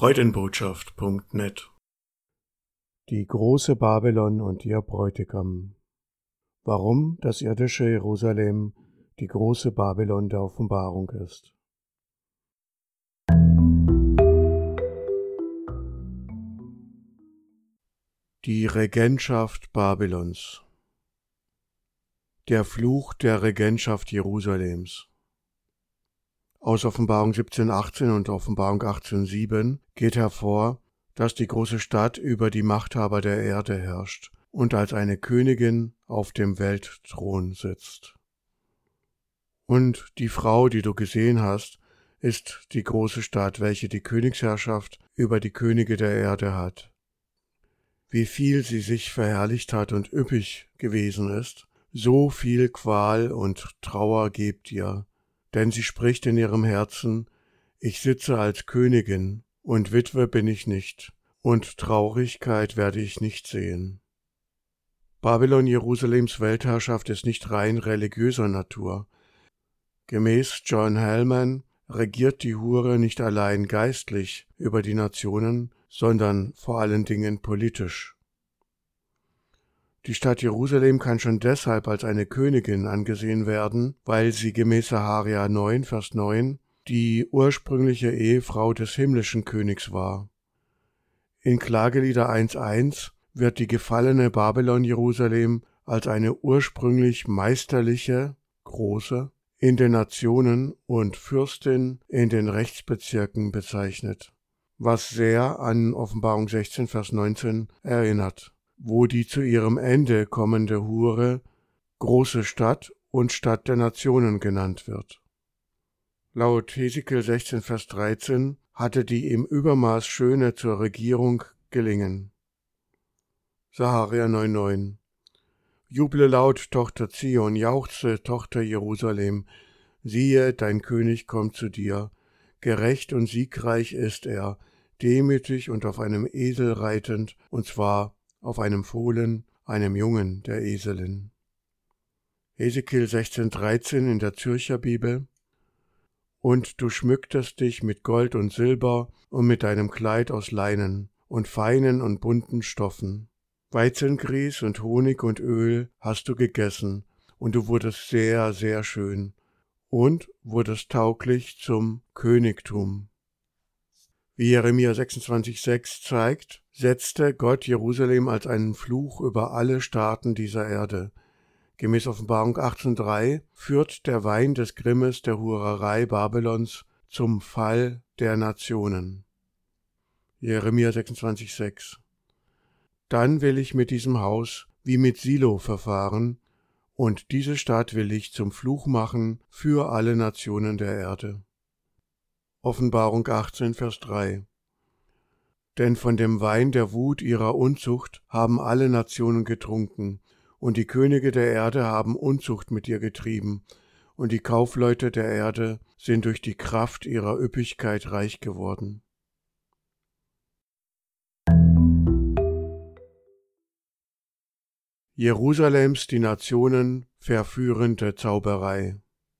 Freudenbotschaft.net. Die große Babylon und ihr Bräutigam. Warum das irdische Jerusalem die große Babylon der Offenbarung ist. Die Regentschaft Babylons. Der Fluch der Regentschaft Jerusalems. Aus Offenbarung 17,18 und Offenbarung 18,7 geht hervor, dass die große Stadt über die Machthaber der Erde herrscht und als eine Königin auf dem Weltthron sitzt. Und die Frau, die du gesehen hast, ist die große Stadt, welche die Königsherrschaft über die Könige der Erde hat. Wie viel sie sich verherrlicht hat und üppig gewesen ist, so viel Qual und Trauer gebt ihr. Denn sie spricht in ihrem Herzen, ich sitze als Königin, und Witwe bin ich nicht, und Traurigkeit werde ich nicht sehen. Babylon Jerusalems Weltherrschaft ist nicht rein religiöser Natur. Gemäß John Hellman regiert die Hure nicht allein geistlich über die Nationen, sondern vor allen Dingen politisch. Die Stadt Jerusalem kann schon deshalb als eine Königin angesehen werden, weil sie gemäß Saharia 9, Vers 9 die ursprüngliche Ehefrau des himmlischen Königs war. In Klagelieder 1,1 wird die gefallene Babylon Jerusalem als eine ursprünglich meisterliche, große, in den Nationen und Fürstin in den Rechtsbezirken bezeichnet, was sehr an Offenbarung 16, Vers 19 erinnert, wo die zu ihrem Ende kommende Hure große Stadt und Stadt der Nationen genannt wird. Laut Hesekiel 16, Vers 13 hatte die im Übermaß Schöne zur Regierung gelingen. Saharia 9,9 Juble laut, Tochter Zion, jauchze, Tochter Jerusalem, siehe, dein König kommt zu dir, gerecht und siegreich ist er, demütig und auf einem Esel reitend, und zwar auf einem Fohlen, einem Jungen der Eselin. Hesekiel 16,13 in der Zürcher Bibel. Und du schmücktest dich mit Gold und Silber und mit deinem Kleid aus Leinen und feinen und bunten Stoffen. Weizengrieß und Honig und Öl hast du gegessen, und du wurdest sehr, sehr schön und wurdest tauglich zum Königtum. Wie Jeremia 26,6 zeigt, setzte Gott Jerusalem als einen Fluch über alle Staaten dieser Erde. Gemäß Offenbarung 18,3 führt der Wein des Grimmes der Hurerei Babylons zum Fall der Nationen. Jeremia 26,6 Dann will ich mit diesem Haus wie mit Silo verfahren, und diese Stadt will ich zum Fluch machen für alle Nationen der Erde. Offenbarung 18, Vers 3 Denn von dem Wein der Wut ihrer Unzucht haben alle Nationen getrunken, und die Könige der Erde haben Unzucht mit ihr getrieben, und die Kaufleute der Erde sind durch die Kraft ihrer Üppigkeit reich geworden. Jerusalems die Nationen verführende Zauberei.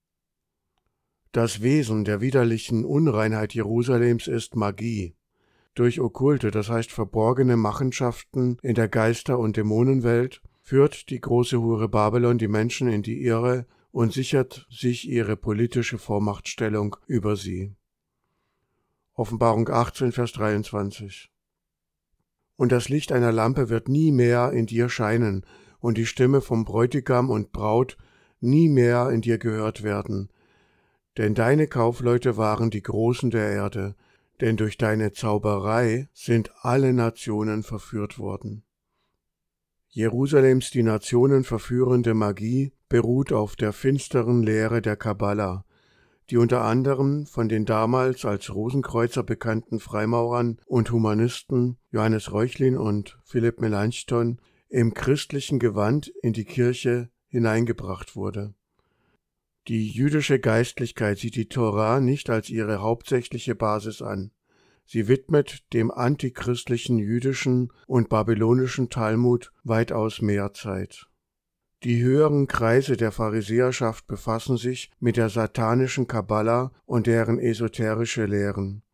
Das Wesen der widerlichen Unreinheit Jerusalems ist Magie. Durch okkulte, das heißt verborgene Machenschaften in der Geister- und Dämonenwelt, führt die große Hure Babylon die Menschen in die Irre und sichert sich ihre politische Vormachtstellung über sie. Offenbarung 18, Vers 23 Und das Licht einer Lampe wird nie mehr in dir scheinen, und die Stimme vom Bräutigam und Braut nie mehr in dir gehört werden. Denn deine Kaufleute waren die Großen der Erde, denn durch deine Zauberei sind alle Nationen verführt worden. Jerusalems die Nationen verführende Magie beruht auf der finsteren Lehre der Kabbala, die unter anderem von den damals als Rosenkreuzer bekannten Freimaurern und Humanisten Johannes Reuchlin und Philipp Melanchthon im christlichen Gewand in die Kirche hineingebracht wurde. Die jüdische Geistlichkeit sieht die Tora nicht als ihre hauptsächliche Basis an. Sie widmet dem antichristlichen jüdischen und babylonischen Talmud weitaus mehr Zeit. Die höheren Kreise der Pharisäerschaft befassen sich mit der satanischen Kabbala und deren esoterische Lehren.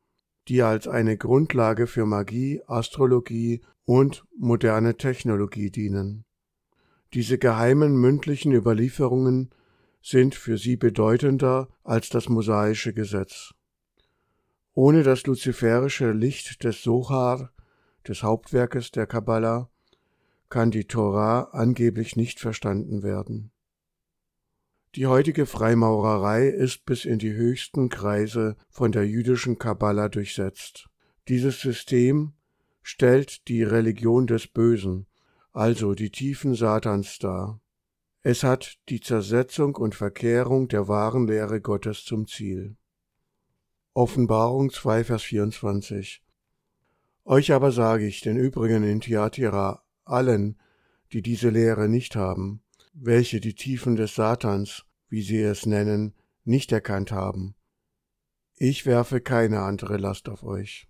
die als eine Grundlage für Magie, Astrologie und moderne Technologie dienen. Diese geheimen mündlichen Überlieferungen sind für sie bedeutender als das mosaische Gesetz. Ohne das luziferische Licht des Sohar, des Hauptwerkes der Kabbala, kann die Tora angeblich nicht verstanden werden. Die heutige Freimaurerei ist bis in die höchsten Kreise von der jüdischen Kabbala durchsetzt. Dieses System stellt die Religion des Bösen, also die Tiefen Satans dar. Es hat die Zersetzung und Verkehrung der wahren Lehre Gottes zum Ziel. Offenbarung 2, Vers 24. Euch aber sage ich, den übrigen in Thyatira, allen, die diese Lehre nicht haben, welche die Tiefen des Satans, wie sie es nennen, nicht erkannt haben. Ich werfe keine andere Last auf euch.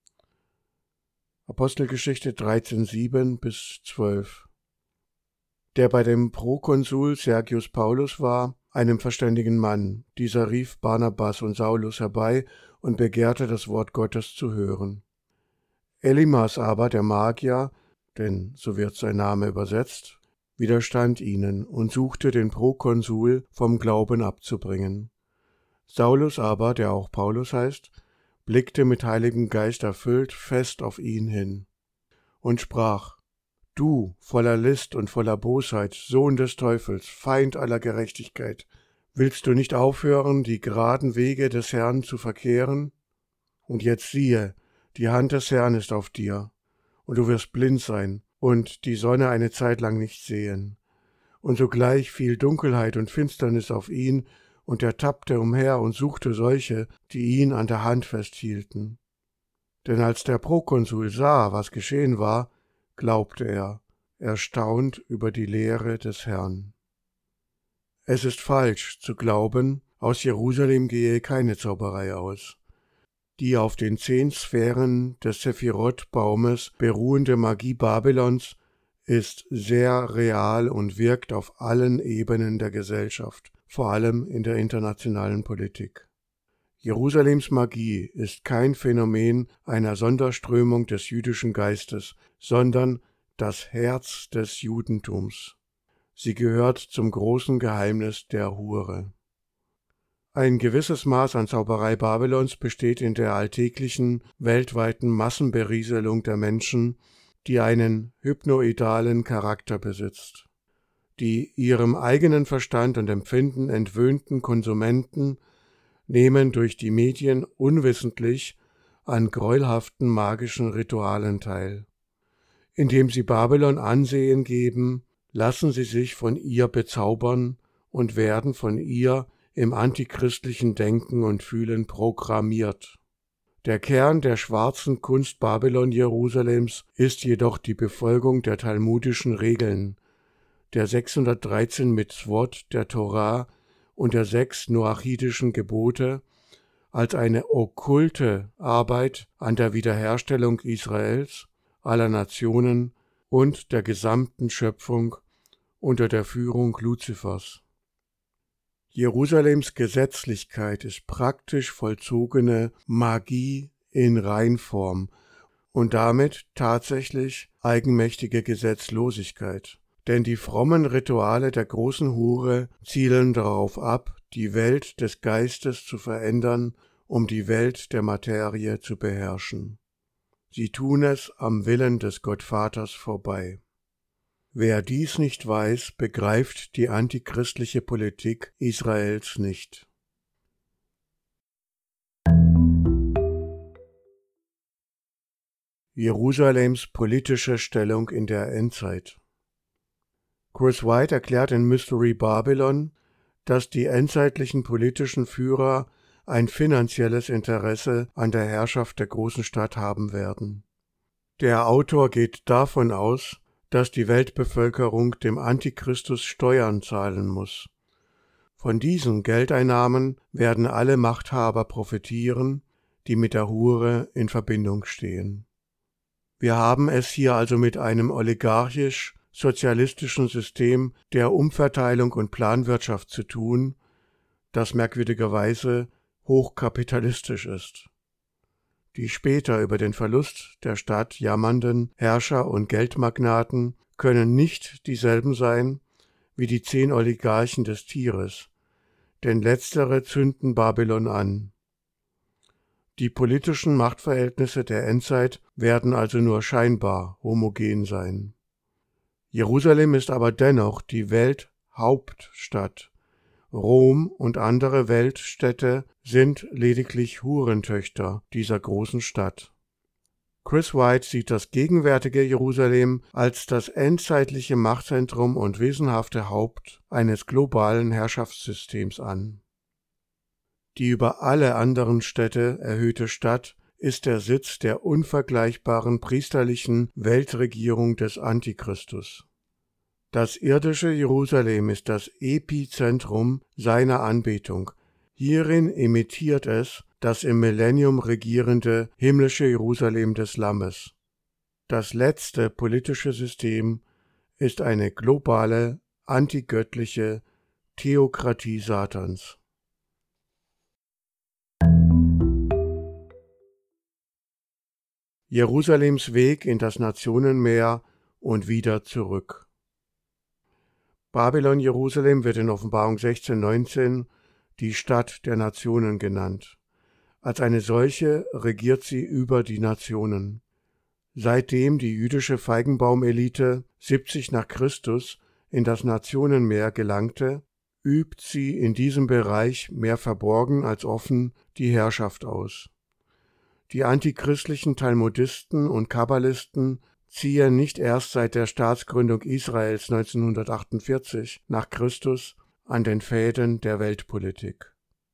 Apostelgeschichte 13, 7-12. Der bei dem Prokonsul Sergius Paulus war, einem verständigen Mann. Dieser rief Barnabas und Saulus herbei und begehrte das Wort Gottes zu hören. Elimas aber, der Magier, denn so wird sein Name übersetzt, widerstand ihnen und suchte den Prokonsul vom Glauben abzubringen. Saulus aber, der auch Paulus heißt, blickte mit Heiligem Geist erfüllt fest auf ihn hin und sprach: Du, voller List und voller Bosheit, Sohn des Teufels, Feind aller Gerechtigkeit, willst du nicht aufhören, die geraden Wege des Herrn zu verkehren? Und jetzt siehe, die Hand des Herrn ist auf dir, und du wirst blind sein und die Sonne eine Zeit lang nicht sehen. Und sogleich fiel Dunkelheit und Finsternis auf ihn, und er tappte umher und suchte solche, die ihn an der Hand festhielten. Denn als der Prokonsul sah, was geschehen war, glaubte er, erstaunt über die Lehre des Herrn. Es ist falsch zu glauben, aus Jerusalem gehe keine Zauberei aus. Die auf den 10 Sphären des Sephirot-Baumes beruhende Magie Babylons ist sehr real und wirkt auf allen Ebenen der Gesellschaft, vor allem in der internationalen Politik. Jerusalems Magie ist kein Phänomen einer Sonderströmung des jüdischen Geistes, sondern das Herz des Judentums. Sie gehört zum großen Geheimnis der Hure. Ein gewisses Maß an Zauberei Babylons besteht in der alltäglichen, weltweiten Massenberieselung der Menschen, die einen hypnoidalen Charakter besitzt. Die ihrem eigenen Verstand und Empfinden entwöhnten Konsumenten nehmen durch die Medien unwissentlich an gräuelhaften magischen Ritualen teil. Indem sie Babylon Ansehen geben, lassen sie sich von ihr bezaubern und werden von ihr im antichristlichen Denken und Fühlen programmiert. Der Kern der schwarzen Kunst Babylon Jerusalems ist jedoch die Befolgung der talmudischen Regeln, der 613 Mitzvot der Torah und der 6 noachitischen Gebote als eine okkulte Arbeit an der Wiederherstellung Israels, aller Nationen und der gesamten Schöpfung unter der Führung Luzifers. Jerusalems Gesetzlichkeit ist praktisch vollzogene Magie in Reinform und damit tatsächlich eigenmächtige Gesetzlosigkeit. Denn die frommen Rituale der großen Hure zielen darauf ab, die Welt des Geistes zu verändern, um die Welt der Materie zu beherrschen. Sie tun es am Willen des Gottvaters vorbei. Wer dies nicht weiß, begreift die antichristliche Politik Israels nicht. Jerusalems politische Stellung in der Endzeit. Chris White erklärt in Mystery Babylon, dass die endzeitlichen politischen Führer ein finanzielles Interesse an der Herrschaft der großen Stadt haben werden. Der Autor geht davon aus, dass die Weltbevölkerung dem Antichristus Steuern zahlen muss. Von diesen Geldeinnahmen werden alle Machthaber profitieren, die mit der Hure in Verbindung stehen. Wir haben es hier also mit einem oligarchisch-sozialistischen System der Umverteilung und Planwirtschaft zu tun, das merkwürdigerweise hochkapitalistisch ist. Die später über den Verlust der Stadt jammernden Herrscher und Geldmagnaten können nicht dieselben sein wie die 10 Oligarchen des Tieres, denn letztere zünden Babylon an. Die politischen Machtverhältnisse der Endzeit werden also nur scheinbar homogen sein. Jerusalem ist aber dennoch die Welthauptstadt. Rom und andere Weltstädte sind lediglich Hurentöchter dieser großen Stadt. Chris White sieht das gegenwärtige Jerusalem als das endzeitliche Machtzentrum und wesenhafte Haupt eines globalen Herrschaftssystems an. Die über alle anderen Städte erhöhte Stadt ist der Sitz der unvergleichbaren priesterlichen Weltregierung des Antichristus. Das irdische Jerusalem ist das Epizentrum seiner Anbetung. Hierin imitiert es das im Millennium regierende himmlische Jerusalem des Lammes. Das letzte politische System ist eine globale, antigöttliche Theokratie Satans. Jerusalems Weg in das Nationenmeer und wieder zurück. Babylon-Jerusalem wird in Offenbarung 16,19 die Stadt der Nationen genannt. Als eine solche regiert sie über die Nationen. Seitdem die jüdische Feigenbaumelite 70 nach Christus in das Nationenmeer gelangte, übt sie in diesem Bereich mehr verborgen als offen die Herrschaft aus. Die antichristlichen Talmudisten und Kabbalisten ziehen nicht erst seit der Staatsgründung Israels 1948 nach Christus an den Fäden der Weltpolitik.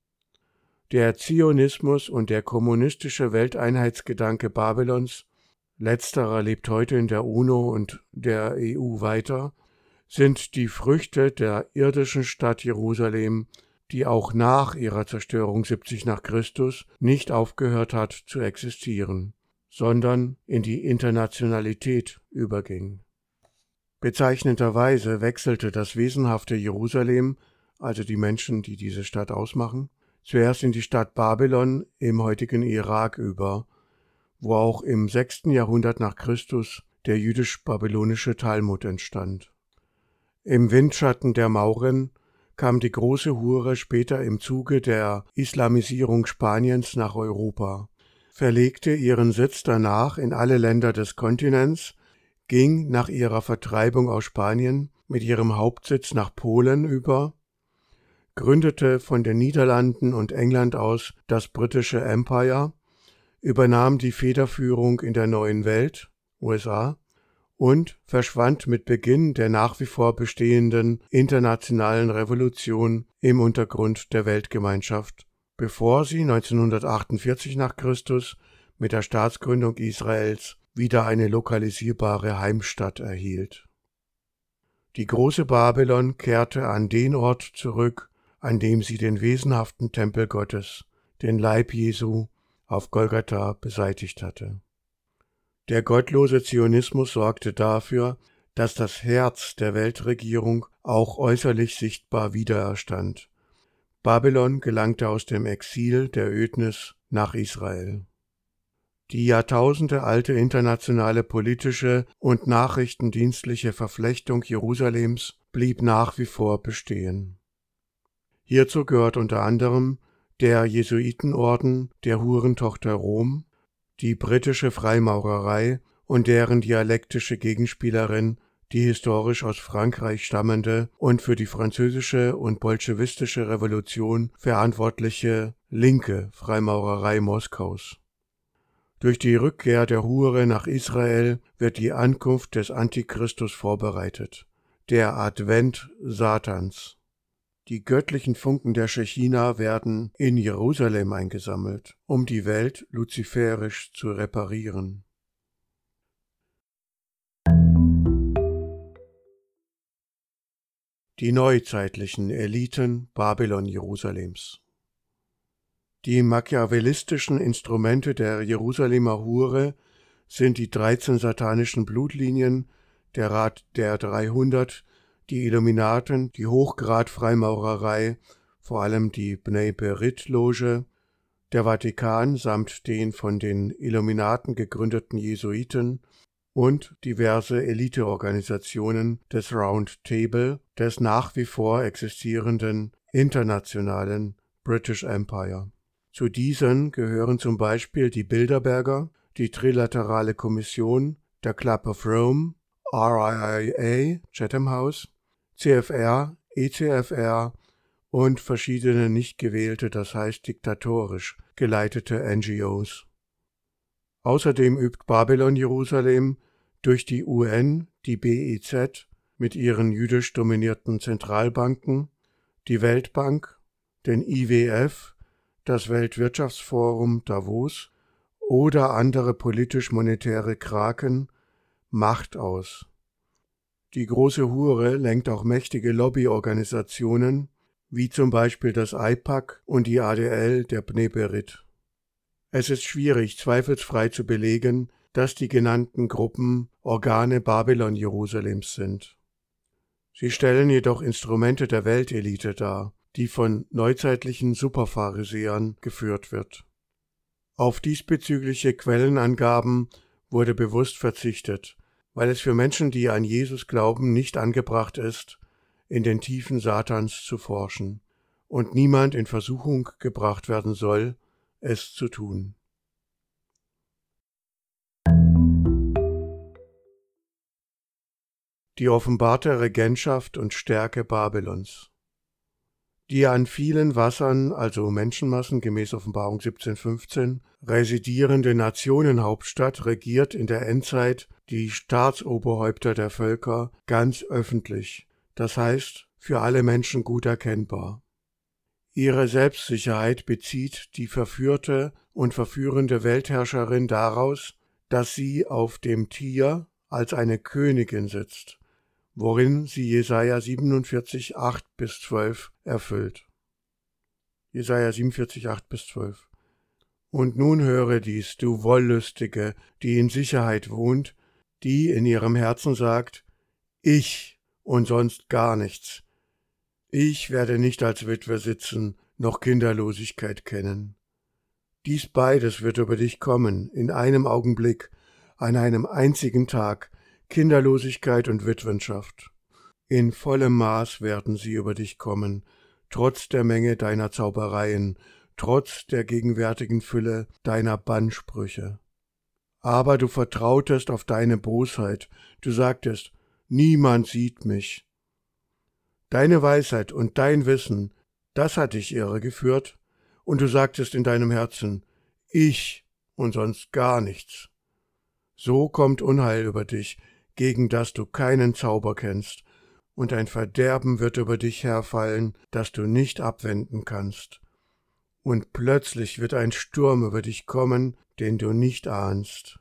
Der Zionismus und der kommunistische Welteinheitsgedanke Babylons, letzterer lebt heute in der UNO und der EU weiter, sind die Früchte der irdischen Stadt Jerusalem, die auch nach ihrer Zerstörung 70 nach Christus nicht aufgehört hat zu existieren, sondern in die Internationalität überging. Bezeichnenderweise wechselte das wesenhafte Jerusalem, also die Menschen, die diese Stadt ausmachen, zuerst in die Stadt Babylon im heutigen Irak über, wo auch im 6. Jahrhundert nach Christus der jüdisch-babylonische Talmud entstand. Im Windschatten der Mauren kam die große Hure später im Zuge der Islamisierung Spaniens nach Europa, verlegte ihren Sitz danach in alle Länder des Kontinents, ging nach ihrer Vertreibung aus Spanien mit ihrem Hauptsitz nach Polen über, gründete von den Niederlanden und England aus das britische Empire, übernahm die Federführung in der neuen Welt, USA, und verschwand mit Beginn der nach wie vor bestehenden internationalen Revolution im Untergrund der Weltgemeinschaft, bevor sie 1948 nach Christus mit der Staatsgründung Israels wieder eine lokalisierbare Heimstatt erhielt. Die große Babylon kehrte an den Ort zurück, an dem sie den wesenhaften Tempel Gottes, den Leib Jesu, auf Golgatha beseitigt hatte. Der gottlose Zionismus sorgte dafür, dass das Herz der Weltregierung auch äußerlich sichtbar wiedererstand. Babylon gelangte aus dem Exil der Ödnis nach Israel. Die jahrtausendealte internationale politische und nachrichtendienstliche Verflechtung Jerusalems blieb nach wie vor bestehen. Hierzu gehört unter anderem der Jesuitenorden der Hurentochter Rom, die britische Freimaurerei und deren dialektische Gegenspielerin, die historisch aus Frankreich stammende und für die französische und bolschewistische Revolution verantwortliche linke Freimaurerei Moskaus. Durch die Rückkehr der Hure nach Israel wird die Ankunft des Antichristus vorbereitet, der Advent Satans. Die göttlichen Funken der Schechina werden in Jerusalem eingesammelt, um die Welt luziferisch zu reparieren. Die neuzeitlichen Eliten Babylon-Jerusalems. Die machiavellistischen Instrumente der Jerusalemer Hure sind die 13 satanischen Blutlinien, der Rat der 300, die Illuminaten, die Hochgrad-Freimaurerei, vor allem die Bnei Berit-Loge, der Vatikan samt den von den Illuminaten gegründeten Jesuiten und diverse Eliteorganisationen des Round Table des nach wie vor existierenden internationalen British Empire. Zu diesen gehören zum Beispiel die Bilderberger, die Trilaterale Kommission, der Club of Rome, RIIA, Chatham House, CFR, ECFR und verschiedene nicht gewählte, das heißt diktatorisch geleitete NGOs. Außerdem übt Babylon Jerusalem durch die UN, die BIZ mit ihren jüdisch dominierten Zentralbanken, die Weltbank, den IWF, das Weltwirtschaftsforum Davos oder andere politisch-monetäre Kraken Macht aus. Die große Hure lenkt auch mächtige Lobbyorganisationen, wie zum Beispiel das AIPAC und die ADL der Bnei Berit. Es ist schwierig, zweifelsfrei zu belegen, dass die genannten Gruppen Organe Babylon Jerusalems sind. Sie stellen jedoch Instrumente der Weltelite dar, die von neuzeitlichen Superpharisäern geführt wird. Auf diesbezügliche Quellenangaben wurde bewusst verzichtet, weil es für Menschen, die an Jesus glauben, nicht angebracht ist, in den Tiefen Satans zu forschen und niemand in Versuchung gebracht werden soll, es zu tun. Die offenbarte Regentschaft und Stärke Babylons. Die an vielen Wassern, also Menschenmassen gemäß Offenbarung 17,15, residierende Nationenhauptstadt regiert in der Endzeit die Staatsoberhäupter der Völker ganz öffentlich, das heißt für alle Menschen gut erkennbar. Ihre Selbstsicherheit bezieht die verführte und verführende Weltherrscherin daraus, dass sie auf dem Tier als eine Königin sitzt, worin sie Jesaja 47, 8-12 erfüllt. Jesaja 47, 8-12. Und nun höre dies, du Wollüstige, die in Sicherheit wohnt, die in ihrem Herzen sagt, ich und sonst gar nichts. Ich werde nicht als Witwe sitzen, noch Kinderlosigkeit kennen. Dies beides wird über dich kommen, in einem Augenblick, an einem einzigen Tag, Kinderlosigkeit und Witwenschaft. In vollem Maß werden sie über dich kommen, trotz der Menge deiner Zaubereien, trotz der gegenwärtigen Fülle deiner Bannsprüche. Aber du vertrautest auf deine Bosheit, du sagtest, niemand sieht mich. Deine Weisheit und dein Wissen, das hat dich irregeführt, und du sagtest in deinem Herzen, ich und sonst gar nichts. So kommt Unheil über dich, gegen das du keinen Zauber kennst, und ein Verderben wird über dich herfallen, das du nicht abwenden kannst. Und plötzlich wird ein Sturm über dich kommen, den du nicht ahnst.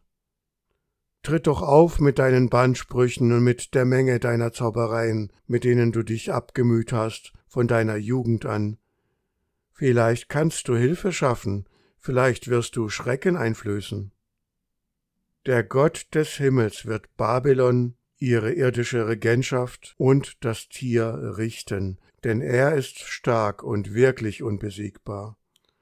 Tritt doch auf mit deinen Bannsprüchen und mit der Menge deiner Zaubereien, mit denen du dich abgemüht hast von deiner Jugend an. Vielleicht kannst du Hilfe schaffen, vielleicht wirst du Schrecken einflößen. Der Gott des Himmels wird Babylon, ihre irdische Regentschaft und das Tier richten, denn er ist stark und wirklich unbesiegbar.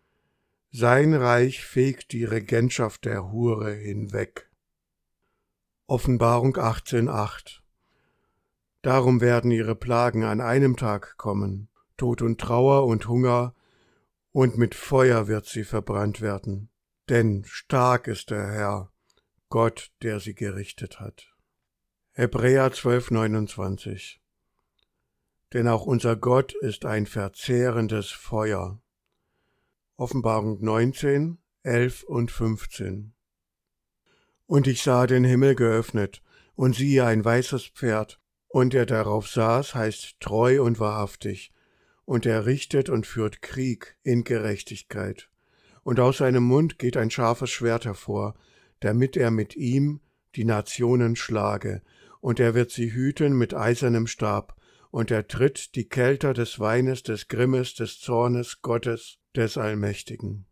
Sein Reich fegt die Regentschaft der Hure hinweg. Offenbarung 18,8. Darum werden ihre Plagen an einem Tag kommen, Tod und Trauer und Hunger, und mit Feuer wird sie verbrannt werden. Denn stark ist der Herr, Gott, der sie gerichtet hat. Hebräer 12,29. Denn auch unser Gott ist ein verzehrendes Feuer. Offenbarung 19, 11 und 15. Und ich sah den Himmel geöffnet, und siehe ein weißes Pferd, und der darauf saß, heißt treu und wahrhaftig, und er richtet und führt Krieg in Gerechtigkeit. Und aus seinem Mund geht ein scharfes Schwert hervor, damit er mit ihm die Nationen schlage, und er wird sie hüten mit eisernem Stab, und er tritt die Kelter des Weines, des Grimmes, des Zornes Gottes, des Allmächtigen.